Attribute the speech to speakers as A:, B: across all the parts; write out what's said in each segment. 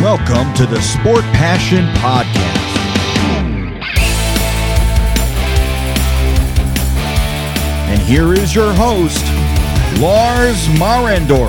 A: Welcome to the Sport Passion Podcast. And here is your host, Lars Marendorf.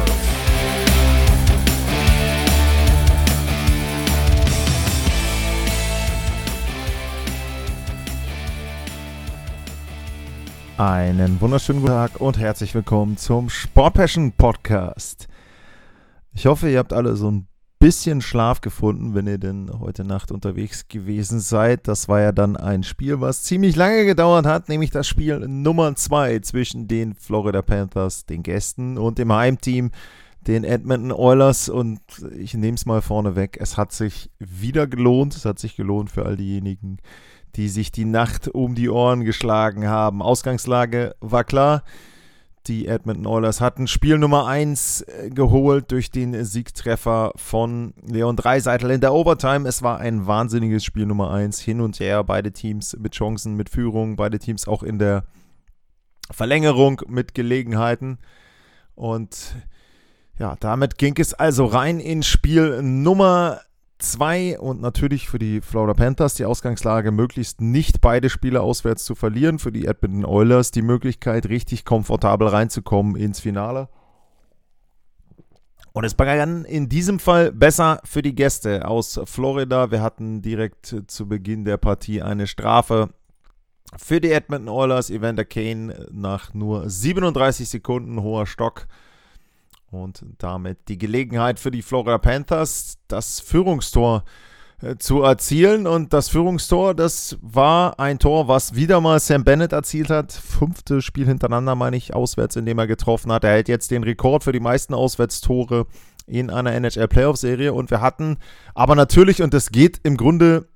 B: Einen wunderschönen guten Tag und herzlich willkommen zum Sport Passion Podcast. Ich hoffe, ihr habt alle so ein bisschen Schlaf gefunden, wenn ihr denn heute Nacht unterwegs gewesen seid. Das war ja dann ein Spiel, was ziemlich lange gedauert hat, nämlich das Spiel Nummer 2 zwischen den Florida Panthers, den Gästen, und dem Heimteam, den Edmonton Oilers. Und ich nehme es mal vorneweg, es hat sich wieder gelohnt. Es hat sich gelohnt für all diejenigen, die sich die Nacht um die Ohren geschlagen haben. Ausgangslage war klar. Die Edmonton Oilers hatten Spiel Nummer 1 geholt durch den Siegtreffer von Leon Draisaitl in der Overtime. Es war ein wahnsinniges Spiel Nummer 1, hin und her, beide Teams mit Chancen, mit Führung, beide Teams auch in der Verlängerung mit Gelegenheiten. Und ja, damit ging es also rein in Spiel Nummer 2 und natürlich für die Florida Panthers die Ausgangslage, möglichst nicht beide Spiele auswärts zu verlieren. Für die Edmonton Oilers die Möglichkeit, richtig komfortabel reinzukommen ins Finale. Und es begann in diesem Fall besser für die Gäste aus Florida. Wir hatten direkt zu Beginn der Partie eine Strafe für die Edmonton Oilers. Evander Kane nach nur 37 Sekunden, hoher Stock. Und damit die Gelegenheit für die Florida Panthers, das Führungstor zu erzielen. Und das Führungstor, das war ein Tor, was wieder mal Sam Bennett erzielt hat. 5. Spiel hintereinander, meine ich, auswärts, in dem er getroffen hat. Er hält jetzt den Rekord für die meisten Auswärtstore in einer NHL-Playoff-Serie. Und wir hatten aber natürlich, und das geht im Grunde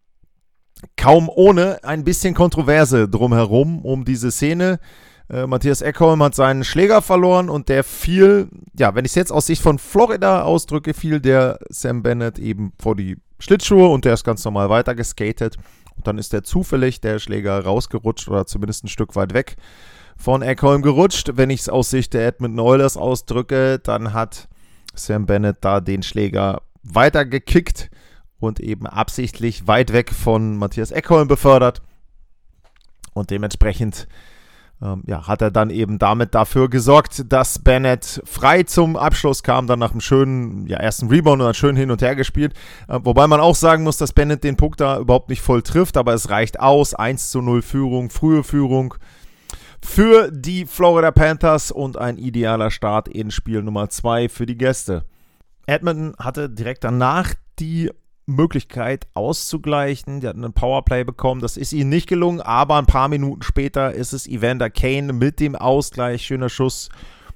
B: kaum ohne, ein bisschen Kontroverse drumherum um diese Szene. Mattias Ekholm hat seinen Schläger verloren und der fiel, ja, wenn ich es jetzt aus Sicht von Florida ausdrücke, fiel der Sam Bennett eben vor die Schlittschuhe und der ist ganz normal weiter geskatet. Und dann ist der zufällig, der Schläger, rausgerutscht oder zumindest ein Stück weit weg von Ekholm gerutscht. Wenn ich es aus Sicht der Edmonton Oilers ausdrücke, dann hat Sam Bennett da den Schläger weitergekickt und eben absichtlich weit weg von Mattias Ekholm befördert. Und dementsprechend hat er dann eben damit dafür gesorgt, dass Bennett frei zum Abschluss kam, dann nach einem schönen ersten Rebound und dann schön hin und her gespielt. Wobei man auch sagen muss, dass Bennett den Puck da überhaupt nicht voll trifft, aber es reicht aus. 1:0 Führung, frühe Führung für die Florida Panthers und ein idealer Start in Spiel Nummer 2 für die Gäste. Edmonton hatte direkt danach die Möglichkeit auszugleichen. Die hatten einen Powerplay bekommen, das ist ihnen nicht gelungen, aber ein paar Minuten später ist es Evander Kane mit dem Ausgleich. Schöner Schuss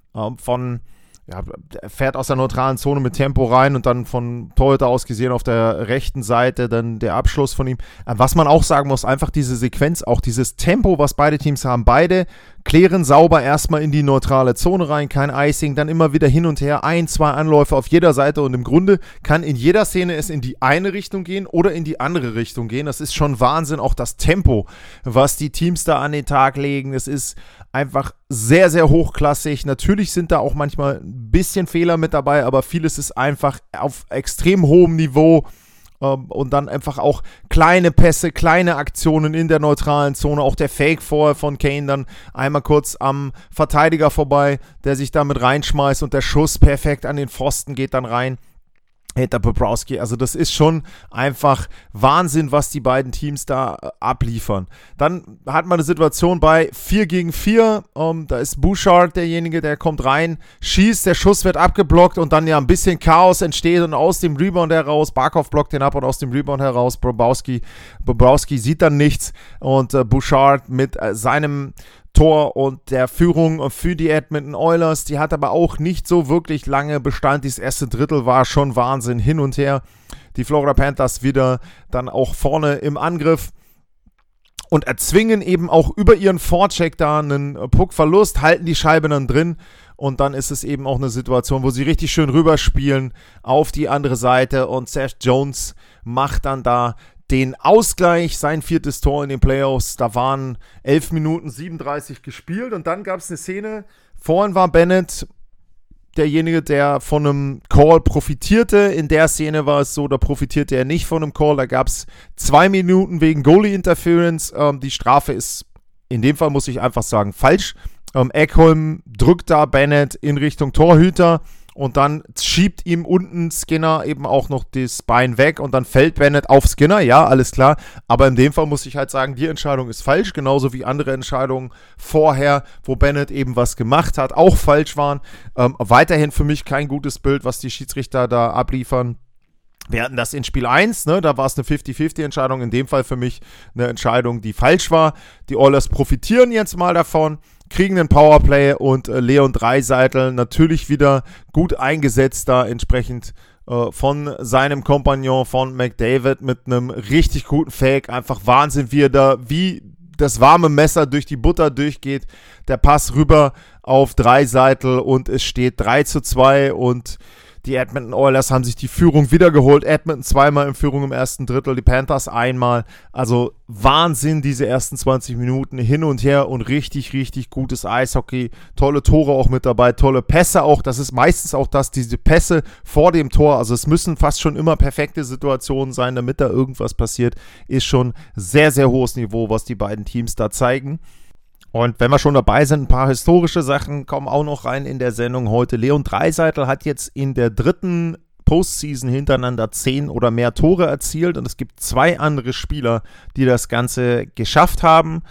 B: fährt aus der neutralen Zone mit Tempo rein und dann von Torhüter aus gesehen auf der rechten Seite dann der Abschluss von ihm. Was man auch sagen muss, einfach diese Sequenz, auch dieses Tempo, was beide Teams haben. Beide klären sauber erstmal in die neutrale Zone rein, kein Icing, dann immer wieder hin und her, 1-2 Anläufe auf jeder Seite und im Grunde kann in jeder Szene es in die eine Richtung gehen oder in die andere Richtung gehen. Das ist schon Wahnsinn, auch das Tempo, was die Teams da an den Tag legen. Es ist einfach sehr, sehr hochklassig. Natürlich sind da auch manchmal ein bisschen Fehler mit dabei, aber vieles ist einfach auf extrem hohem Niveau. Und dann einfach auch kleine Pässe, kleine Aktionen in der neutralen Zone. Auch der Fake vorher von Kane dann einmal kurz am Verteidiger vorbei, der sich damit reinschmeißt und der Schuss perfekt an den Pfosten geht dann rein hinter Bobrovsky. Also das ist schon einfach Wahnsinn, was die beiden Teams da abliefern. Dann hat man eine Situation bei 4 gegen 4. Da ist Bouchard derjenige, der kommt rein, schießt, der Schuss wird abgeblockt und dann ja ein bisschen Chaos entsteht und aus dem Rebound heraus, Barkov blockt den ab und aus dem Rebound heraus, Bobrovsky sieht dann nichts und Bouchard mit seinem Tor und der Führung für die Edmonton Oilers, die hat aber auch nicht so wirklich lange Bestand. Dieses erste Drittel war schon Wahnsinn, hin und her. Die Florida Panthers wieder dann auch vorne im Angriff und erzwingen eben auch über ihren Vorcheck da einen Puckverlust, halten die Scheibe dann drin und dann ist es eben auch eine Situation, wo sie richtig schön rüberspielen auf die andere Seite und Seth Jones macht dann da den Ausgleich, sein 4. Tor in den Playoffs. Da waren 11 Minuten 37 gespielt und dann gab es eine Szene, vorhin war Bennett derjenige, der von einem Call profitierte. In der Szene war es so, da profitierte er nicht von einem Call. Da gab es 2 Minuten wegen Goalie Interference. Die Strafe ist in dem Fall, muss ich einfach sagen, falsch. Ekholm drückt da Bennett in Richtung Torhüter und dann schiebt ihm unten Skinner eben auch noch das Bein weg und dann fällt Bennett auf Skinner, ja, alles klar, aber in dem Fall muss ich halt sagen, die Entscheidung ist falsch, genauso wie andere Entscheidungen vorher, wo Bennett eben was gemacht hat, auch falsch waren. Weiterhin für mich kein gutes Bild, was die Schiedsrichter da abliefern. Wir hatten das in Spiel 1, ne, da war es eine 50-50-Entscheidung, in dem Fall für mich eine Entscheidung, die falsch war. Die Oilers profitieren jetzt mal davon, kriegen einen Powerplay und Leon Draisaitl natürlich wieder gut eingesetzt da entsprechend von seinem Kompagnon, von McDavid mit einem richtig guten Fake. Einfach Wahnsinn, wie er da wie das warme Messer durch die Butter durchgeht. Der Pass rüber auf Draisaitl und es steht 3:2 und die Edmonton Oilers haben sich die Führung wiedergeholt. Edmonton zweimal in Führung im ersten Drittel, die Panthers einmal. Also Wahnsinn, diese ersten 20 Minuten hin und her und richtig, richtig gutes Eishockey. Tolle Tore auch mit dabei, tolle Pässe auch. Das ist meistens auch das, diese Pässe vor dem Tor. Also es müssen fast schon immer perfekte Situationen sein, damit da irgendwas passiert. Ist schon sehr, sehr hohes Niveau, was die beiden Teams da zeigen. Und wenn wir schon dabei sind, ein paar historische Sachen kommen auch noch rein in der Sendung heute. Leon Draisaitl hat jetzt in der 3. Postseason hintereinander 10 oder mehr Tore erzielt und es gibt 2 andere Spieler, die das Ganze geschafft haben.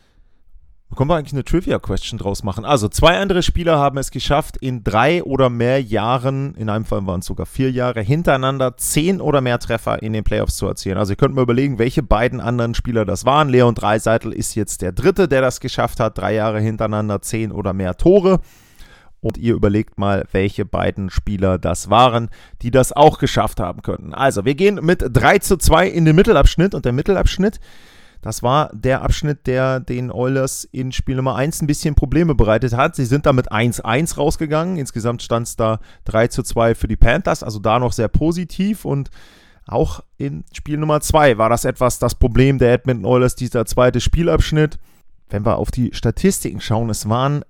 B: Da können wir eigentlich eine Trivia-Question draus machen. Also 2 andere Spieler haben es geschafft, in 3 oder mehr Jahren, in einem Fall waren es sogar 4 Jahre, hintereinander 10 oder mehr Treffer in den Playoffs zu erzielen. Also ihr könnt mal überlegen, welche beiden anderen Spieler das waren. Leon Draisaitl ist jetzt der 3., der das geschafft hat, 3 Jahre hintereinander 10 oder mehr Tore. Und ihr überlegt mal, welche beiden Spieler das waren, die das auch geschafft haben könnten. Also wir gehen mit 3:2 in den Mittelabschnitt und der Mittelabschnitt, das war der Abschnitt, der den Oilers in Spiel Nummer 1 ein bisschen Probleme bereitet hat. Sie sind da mit 1:1 rausgegangen. Insgesamt stand es da 3:2 für die Panthers, also da noch sehr positiv. Und auch in Spiel Nummer 2 war das Problem der Edmonton Oilers, dieser zweite Spielabschnitt. Wenn wir auf die Statistiken schauen, es waren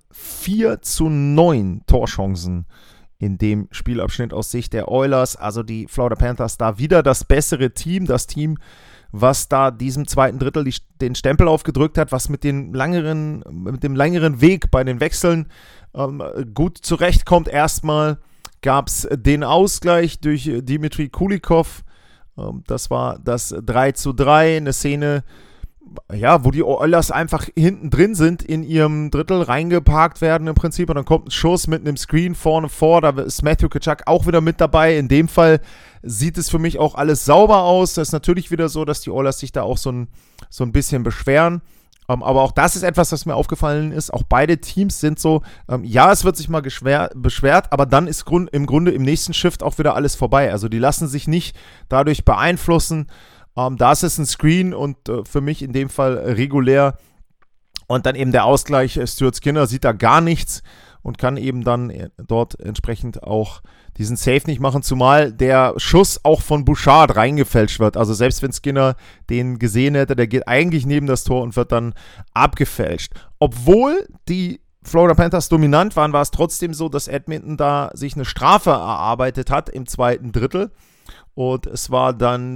B: 4:9 Torchancen in dem Spielabschnitt aus Sicht der Oilers. Also die Florida Panthers da wieder das bessere Team, das Team, was da diesem zweiten Drittel den Stempel aufgedrückt hat, was mit dem längeren Weg bei den Wechseln gut zurechtkommt. Erstmal gab es den Ausgleich durch Dmitry Kulikov. Das war das 3:3, eine Szene, ja, wo die Oilers einfach hinten drin sind, in ihrem Drittel reingeparkt werden im Prinzip und dann kommt ein Schuss mit einem Screen vorne vor, da ist Matthew Tkachuk auch wieder mit dabei. In dem Fall sieht es für mich auch alles sauber aus. Das ist natürlich wieder so, dass die Oilers sich da auch so ein bisschen beschweren. Aber auch das ist etwas, was mir aufgefallen ist. Auch beide Teams sind so, ja, es wird sich mal beschwert, aber dann ist im Grunde im nächsten Shift auch wieder alles vorbei. Also die lassen sich nicht dadurch beeinflussen. Da ist es ein Screen und für mich in dem Fall regulär. Und dann eben der Ausgleich, Stuart Skinner sieht da gar nichts und kann eben dann dort entsprechend auch diesen Save nicht machen, zumal der Schuss auch von Bouchard reingefälscht wird. Also selbst wenn Skinner den gesehen hätte, der geht eigentlich neben das Tor und wird dann abgefälscht. Obwohl die Florida Panthers dominant waren, war es trotzdem so, dass Edmonton da sich eine Strafe erarbeitet hat im zweiten Drittel. Und es war dann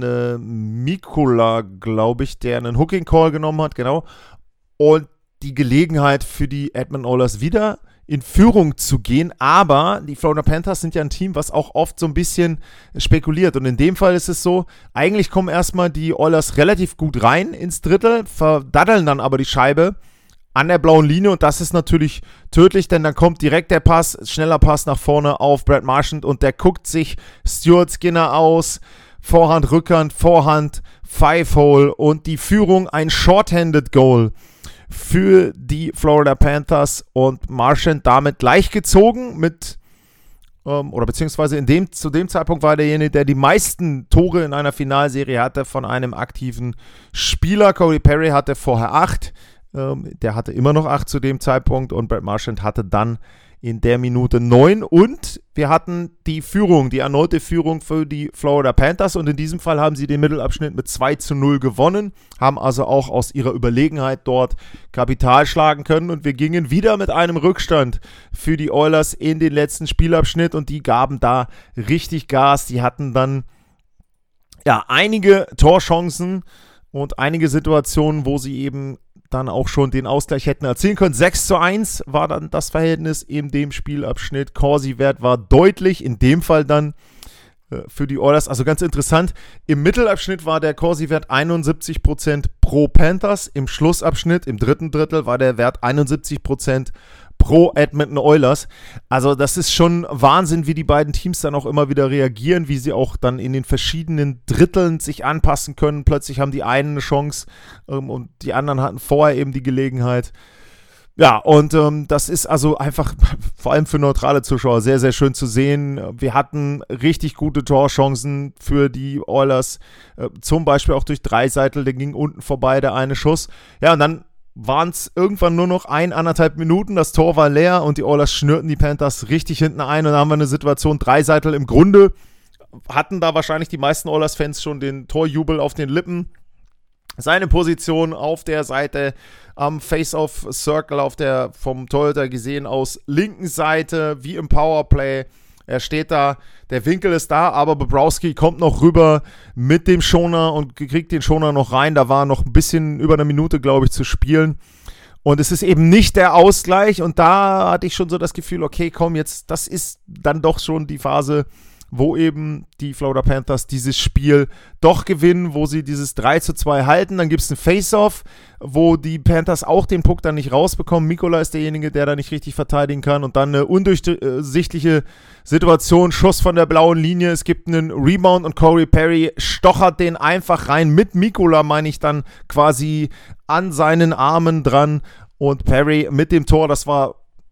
B: Mikula, glaube ich, der einen Hooking Call genommen hat, genau. Und die Gelegenheit für die Edmonton Oilers wieder in Führung zu gehen. Aber die Florida Panthers sind ja ein Team, was auch oft so ein bisschen spekuliert. Und in dem Fall ist es so, eigentlich kommen erstmal die Oilers relativ gut rein ins Drittel, verdaddeln dann aber die Scheibe an der blauen Linie und das ist natürlich tödlich, denn dann kommt direkt der Pass, schneller Pass nach vorne auf Brad Marchand und der guckt sich Stuart Skinner aus, Vorhand, Rückhand, Vorhand, Five-Hole und die Führung, ein Shorthanded Goal für die Florida Panthers und Marchand damit gleichgezogen mit, oder beziehungsweise zu dem Zeitpunkt war derjenige, der die meisten Tore in einer Finalserie hatte von einem aktiven Spieler. Cody Perry hatte vorher 8. Der hatte immer noch 8 zu dem Zeitpunkt und Brad Marchand hatte dann in der Minute 9 und wir hatten die erneute Führung für die Florida Panthers und in diesem Fall haben sie den Mittelabschnitt mit 2-0 gewonnen, haben also auch aus ihrer Überlegenheit dort Kapital schlagen können und wir gingen wieder mit einem Rückstand für die Oilers in den letzten Spielabschnitt und die gaben da richtig Gas. Die hatten dann einige Torchancen und einige Situationen, wo sie eben dann auch schon den Ausgleich hätten erzielen können. 6-1 war dann das Verhältnis in dem Spielabschnitt. Corsi-Wert war deutlich, in dem Fall dann für die Oilers. Also ganz interessant, im Mittelabschnitt war der Corsi-Wert 71% pro Panthers, im Schlussabschnitt, im dritten Drittel, war der Wert 71% pro Edmonton Oilers. Also das ist schon Wahnsinn, wie die beiden Teams dann auch immer wieder reagieren, wie sie auch dann in den verschiedenen Dritteln sich anpassen können. Plötzlich haben die einen eine Chance und die anderen hatten vorher eben die Gelegenheit. Ja, und das ist also einfach, vor allem für neutrale Zuschauer, sehr, sehr schön zu sehen. Wir hatten richtig gute Torchancen für die Oilers, zum Beispiel auch durch Draisaitl, der ging unten vorbei, der eine Schuss. Ja, und dann waren es irgendwann nur noch 1,5 Minuten, das Tor war leer und die Oilers schnürten die Panthers richtig hinten ein und dann haben wir eine Situation, Draisaitl im Grunde hatten da wahrscheinlich die meisten Oilers-Fans schon den Torjubel auf den Lippen. Seine Position auf der Seite am Face-Off-Circle, vom Torhüter gesehen aus linken Seite, wie im Powerplay. Er steht da, der Winkel ist da, aber Bobrovsky kommt noch rüber mit dem Schoner und kriegt den Schoner noch rein. Da war noch ein bisschen über eine Minute, glaube ich, zu spielen. Und es ist eben nicht der Ausgleich. Und da hatte ich schon so das Gefühl, okay, komm, jetzt, das ist dann doch schon die Phase, wo eben die Florida Panthers dieses Spiel doch gewinnen, wo sie dieses 3-2 halten. Dann gibt es ein Face-Off, wo die Panthers auch den Puck dann nicht rausbekommen. Mikola ist derjenige, der da nicht richtig verteidigen kann. Und dann eine undurchsichtliche Situation, Schuss von der blauen Linie. Es gibt einen Rebound und Corey Perry stochert den einfach rein. Mit Mikola, meine ich, dann quasi an seinen Armen dran. Und Perry mit dem Tor, das war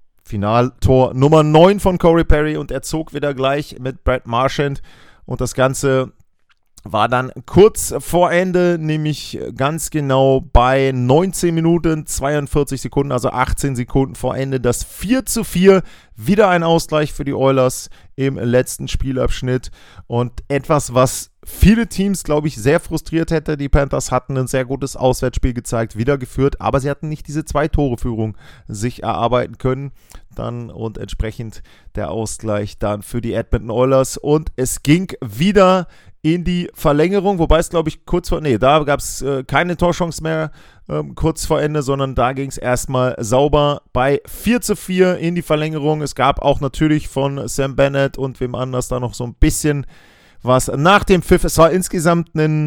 B: Finaltor Nummer 9 von Corey Perry und er zog wieder gleich mit Brad Marchand und das Ganze war dann kurz vor Ende, nämlich ganz genau bei 19 Minuten 42 Sekunden, also 18 Sekunden vor Ende, das 4-4, wieder ein Ausgleich für die Oilers im letzten Spielabschnitt und etwas, was viele Teams, glaube ich, sehr frustriert hätte. Die Panthers hatten ein sehr gutes Auswärtsspiel gezeigt, wieder geführt, aber sie hatten nicht diese 2-Tore-Führung sich erarbeiten können. Dann und entsprechend der Ausgleich dann für die Edmonton Oilers und es ging wieder in die Verlängerung, wobei es, glaube ich, da gab es keine Torchance mehr kurz vor Ende, sondern da ging es erstmal sauber bei 4-4 in die Verlängerung. Es gab auch natürlich von Sam Bennett und wem anders da noch so ein bisschen was nach dem Pfiff. Es war insgesamt ein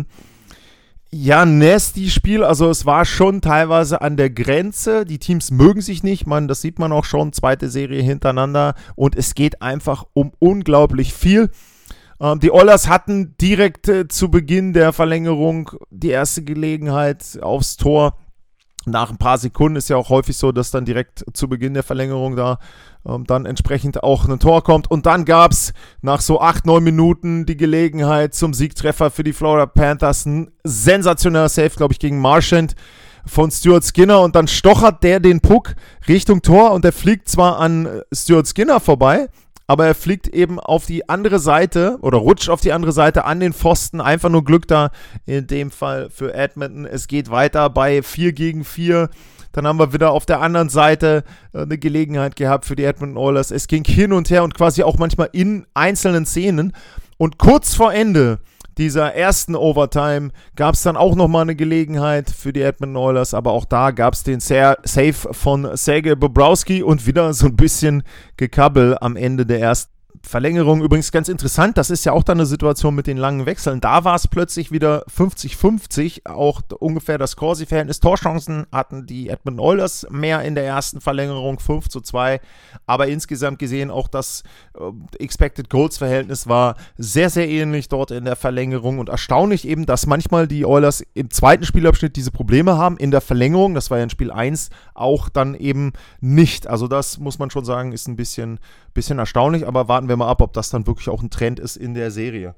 B: nasty Spiel, also es war schon teilweise an der Grenze, die Teams mögen sich nicht, das sieht man auch schon, zweite Serie hintereinander und es geht einfach um unglaublich viel. Die Oilers hatten direkt zu Beginn der Verlängerung die erste Gelegenheit aufs Tor. Nach ein paar Sekunden ist ja auch häufig so, dass dann direkt zu Beginn der Verlängerung da dann entsprechend auch ein Tor kommt. Und dann gab es nach so 8-9 Minuten die Gelegenheit zum Siegtreffer für die Florida Panthers. Ein sensationeller Save, glaube ich, gegen Marchand von Stuart Skinner. Und dann stochert der den Puck Richtung Tor und der fliegt zwar an Stuart Skinner vorbei, aber er fliegt eben auf die andere Seite oder rutscht auf die andere Seite an den Pfosten. Einfach nur Glück da in dem Fall für Edmonton. Es geht weiter bei 4-4. Dann haben wir wieder auf der anderen Seite eine Gelegenheit gehabt für die Edmonton Oilers. Es ging hin und her und quasi auch manchmal in einzelnen Szenen. Und kurz vor Ende dieser ersten Overtime gab es dann auch nochmal eine Gelegenheit für die Edmonton Oilers, aber auch da gab es den Save von Sergei Bobrovsky und wieder so ein bisschen Gekabbel am Ende der ersten Verlängerung. Übrigens ganz interessant, das ist ja auch dann eine Situation mit den langen Wechseln. Da war es plötzlich wieder 50-50, auch ungefähr das Corsi-Verhältnis. Torchancen hatten die Edmonton Oilers mehr in der ersten Verlängerung, 5-2. Aber insgesamt gesehen auch das Expected Goals-Verhältnis war sehr, sehr ähnlich dort in der Verlängerung. Und erstaunlich eben, dass manchmal die Oilers im zweiten Spielabschnitt diese Probleme haben. In der Verlängerung, das war ja in Spiel 1, auch dann eben nicht. Also das muss man schon sagen, ist ein bisschen erstaunlich, aber warten wir mal ab, ob das dann wirklich auch ein Trend ist in der Serie.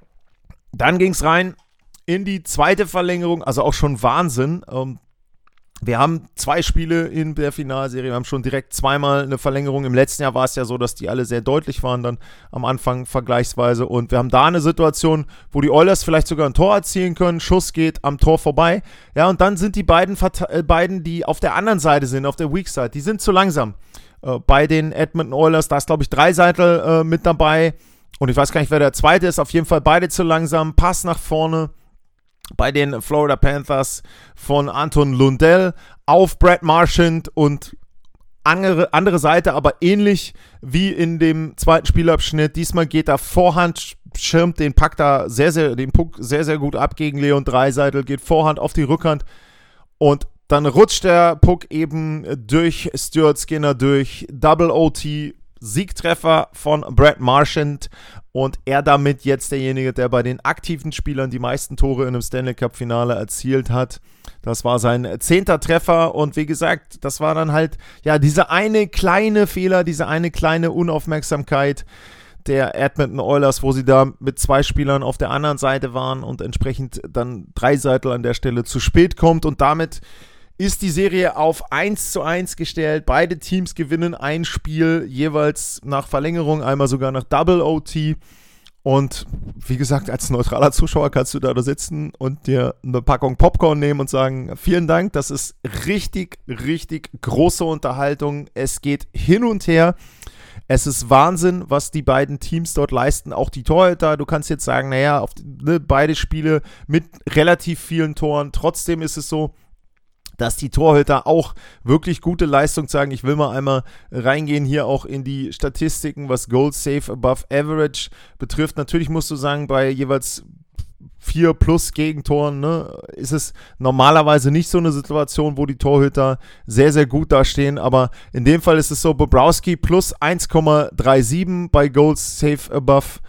B: Dann ging es rein in die zweite Verlängerung, also auch schon Wahnsinn. Wir haben 2 Spiele in der Finalserie, wir haben schon direkt zweimal eine Verlängerung. Im letzten Jahr war es ja so, dass die alle sehr deutlich waren dann am Anfang vergleichsweise. Und wir haben da eine Situation, wo die Oilers vielleicht sogar ein Tor erzielen können. Schuss geht am Tor vorbei. Ja, und dann sind die beiden, die auf der anderen Seite sind, auf der Weak Side, die sind zu langsam. Bei den Edmonton Oilers, da ist glaube ich Draisaitl mit dabei. Und ich weiß gar nicht, wer der zweite ist. Auf jeden Fall beide zu langsam. Pass nach vorne. Bei den Florida Panthers von Anton Lundell auf Brad Marchand und andere Seite, aber ähnlich wie in dem zweiten Spielabschnitt. Diesmal geht er Vorhand, schirmt den Puck sehr, sehr gut ab gegen Leon Draisaitl, geht Vorhand auf die Rückhand und dann rutscht der Puck eben durch Stuart Skinner durch. Double OT, Siegtreffer von Brad Marchand und er damit jetzt derjenige, der bei den aktiven Spielern die meisten Tore in einem Stanley Cup Finale erzielt hat. Das war sein 10. Treffer und wie gesagt, das war dann halt ja dieser eine kleine Fehler, diese eine kleine Unaufmerksamkeit der Edmonton Oilers, wo sie da mit 2 Spielern auf der anderen Seite waren und entsprechend dann Draisaitl an der Stelle zu spät kommt und damit ist die Serie auf 1:1 gestellt. Beide Teams gewinnen ein Spiel, jeweils nach Verlängerung, einmal sogar nach Double OT. Und wie gesagt, als neutraler Zuschauer kannst du da sitzen und dir eine Packung Popcorn nehmen und sagen, vielen Dank, das ist richtig, richtig große Unterhaltung. Es geht hin und her. Es ist Wahnsinn, was die beiden Teams dort leisten, auch die Torhüter. Du kannst jetzt sagen, naja, beide Spiele mit relativ vielen Toren. Trotzdem ist es so, dass die Torhüter auch wirklich gute Leistung zeigen. Ich will mal einmal reingehen hier auch in die Statistiken, was Goals Save Above Average betrifft. Natürlich musst du sagen, bei jeweils 4 plus Gegentoren, ist es normalerweise nicht so eine Situation, wo die Torhüter sehr, sehr gut dastehen, aber in dem Fall ist es so, Bobrovsky plus 1,37 bei Goals Save Above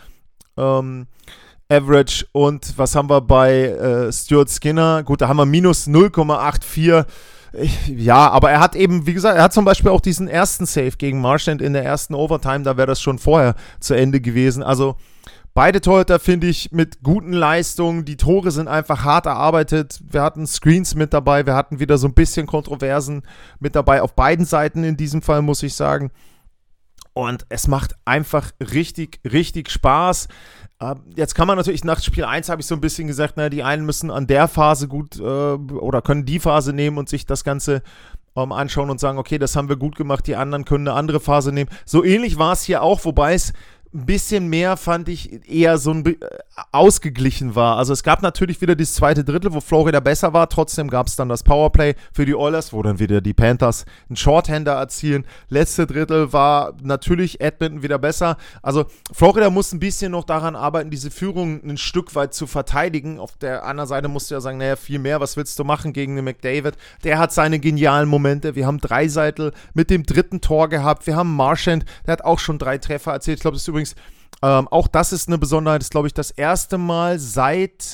B: Average und was haben wir bei Stuart Skinner? Gut, da haben wir minus 0,84. Ja, aber er hat eben, wie gesagt, er hat zum Beispiel auch diesen ersten Save gegen Marchand in der ersten Overtime, da wäre das schon vorher zu Ende gewesen. Also beide Torhüter finde ich mit guten Leistungen. Die Tore sind einfach hart erarbeitet. Wir hatten Screens mit dabei, wir hatten wieder so ein bisschen Kontroversen mit dabei auf beiden Seiten in diesem Fall, muss ich sagen. Und es macht einfach richtig, richtig Spaß. Jetzt kann man natürlich, nach Spiel 1 habe ich so ein bisschen gesagt, die einen müssen an der Phase gut oder können die Phase nehmen und sich das Ganze anschauen und sagen, okay, das haben wir gut gemacht, die anderen können eine andere Phase nehmen. So ähnlich war es hier auch, wobei es ein bisschen mehr, fand ich, eher so ausgeglichen war. Also es gab natürlich wieder das zweite Drittel, wo Florida besser war. Trotzdem gab es dann das Powerplay für die Oilers, wo dann wieder die Panthers einen Shorthander erzielen. Letzte Drittel war natürlich Edmonton wieder besser. Also Florida muss ein bisschen noch daran arbeiten, diese Führung ein Stück weit zu verteidigen. Auf der anderen Seite musst du ja sagen, naja, viel mehr, was willst du machen gegen den McDavid? Der hat seine genialen Momente. Wir haben Draisaitl mit dem 3. Tor gehabt. Wir haben Marchand, der hat auch schon 3 Treffer erzielt. Ich glaube, das ist übrigens auch das ist eine Besonderheit, ist glaube ich das erste Mal seit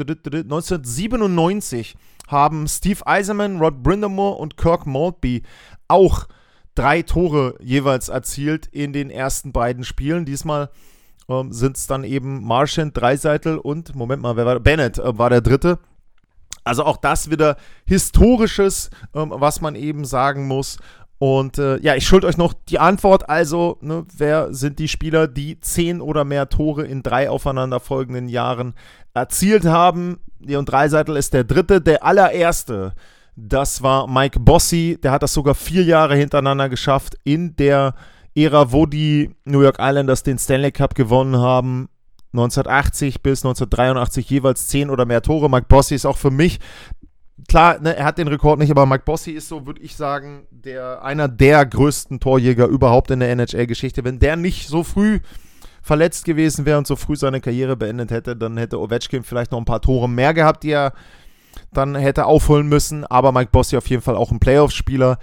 B: 1997 haben Steve Yzerman, Rod Brind'Amour und Kirk Maltby auch 3 Tore jeweils erzielt in den ersten beiden Spielen. Diesmal sind es dann eben Marchand, Draisaitl und, Moment mal, wer war Bennett war der dritte. Also auch das wieder Historisches, was man eben sagen muss. Und ich schulde euch noch die Antwort, also wer sind die Spieler, die 10 oder mehr Tore in 3 aufeinanderfolgenden Jahren erzielt haben? Leon Draisaitl ist der dritte, der allererste, das war Mike Bossy, der hat das sogar 4 Jahre hintereinander geschafft, in der Ära, wo die New York Islanders den Stanley Cup gewonnen haben, 1980 bis 1983 jeweils 10 oder mehr Tore. Mike Bossy ist auch für mich, klar, er hat den Rekord nicht, aber Mike Bossy ist so, würde ich sagen, einer der größten Torjäger überhaupt in der NHL-Geschichte. Wenn der nicht so früh verletzt gewesen wäre und so früh seine Karriere beendet hätte, dann hätte Ovechkin vielleicht noch ein paar Tore mehr gehabt, die er dann hätte aufholen müssen. Aber Mike Bossy auf jeden Fall auch ein Playoff-Spieler.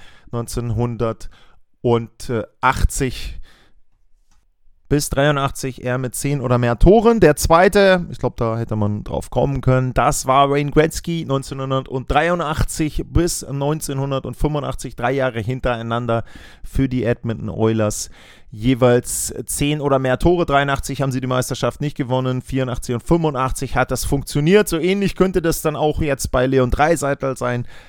B: 1980 bis 83 er mit 10 oder mehr Toren. Der zweite, ich glaube, da hätte man drauf kommen können, das war Wayne Gretzky, 1983 bis 1985, 3 Jahre hintereinander für die Edmonton Oilers. Jeweils 10 oder mehr Tore. 83 haben sie die Meisterschaft nicht gewonnen, 84 und 85 hat das funktioniert. So ähnlich könnte das dann auch jetzt bei Leon Draisaitl sein.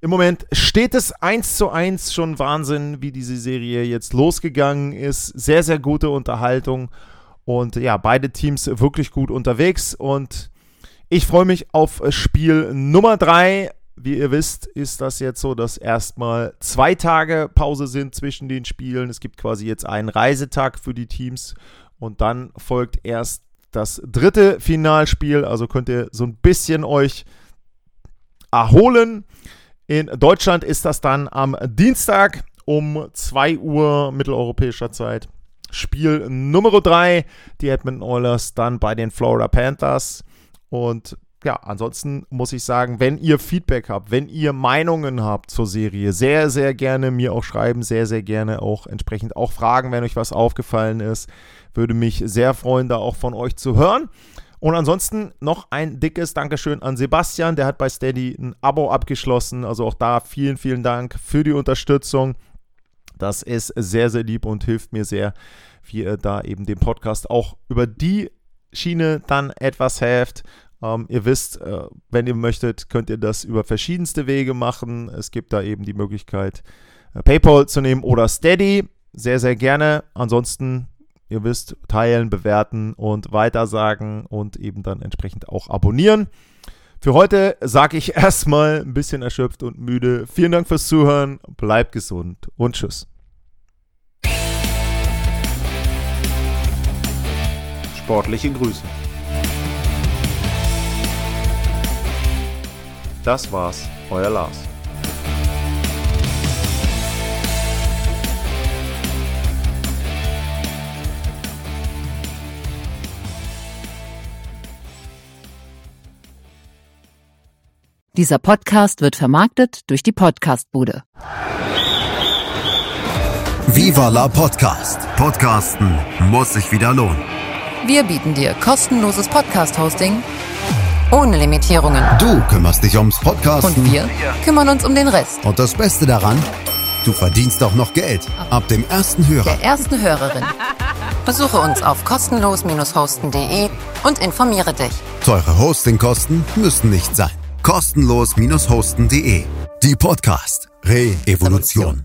B: Im Moment steht es 1:1, schon Wahnsinn, wie diese Serie jetzt losgegangen ist. Sehr, sehr gute Unterhaltung und ja, beide Teams wirklich gut unterwegs und ich freue mich auf Spiel Nummer 3. Wie ihr wisst, ist das jetzt so, dass erstmal 2 Tage Pause sind zwischen den Spielen. Es gibt quasi jetzt einen Reisetag für die Teams und dann folgt erst das 3. Finalspiel. Also könnt ihr so ein bisschen euch erholen. In Deutschland ist das dann am Dienstag um 2 Uhr mitteleuropäischer Zeit. Spiel Nummer 3, die Edmonton Oilers dann bei den Florida Panthers. Und ja, ansonsten muss ich sagen, wenn ihr Feedback habt, wenn ihr Meinungen habt zur Serie, sehr, sehr gerne mir auch schreiben, sehr, sehr gerne auch entsprechend auch fragen, wenn euch was aufgefallen ist. Würde mich sehr freuen, da auch von euch zu hören. Und ansonsten noch ein dickes Dankeschön an Sebastian, der hat bei Steady ein Abo abgeschlossen. Also auch da vielen, vielen Dank für die Unterstützung. Das ist sehr, sehr lieb und hilft mir sehr, wie ihr da eben den Podcast auch über die Schiene dann etwas helft. Ihr wisst, wenn ihr möchtet, könnt ihr das über verschiedenste Wege machen. Es gibt da eben die Möglichkeit, PayPal zu nehmen oder Steady. Sehr, sehr gerne. Ansonsten, ihr wisst, teilen, bewerten und weitersagen und eben dann entsprechend auch abonnieren. Für heute sage ich erstmal ein bisschen erschöpft und müde. Vielen Dank fürs Zuhören. Bleibt gesund und tschüss.
C: Sportliche Grüße. Das war's, euer Lars.
D: Dieser Podcast wird vermarktet durch die Podcastbude.
E: Viva la Podcast. Podcasten muss sich wieder lohnen.
F: Wir bieten dir kostenloses Podcast-Hosting ohne Limitierungen.
E: Du kümmerst dich ums Podcasten.
F: Und wir kümmern uns um den Rest.
E: Und das Beste daran, du verdienst auch noch Geld. Ab dem ersten Hörer.
F: Der ersten Hörerin. Besuche uns auf kostenlos-hosten.de und informiere dich.
E: Teure Hostingkosten müssen nicht sein. Kostenlos-hosten.de. Die Podcast Re-Evolution.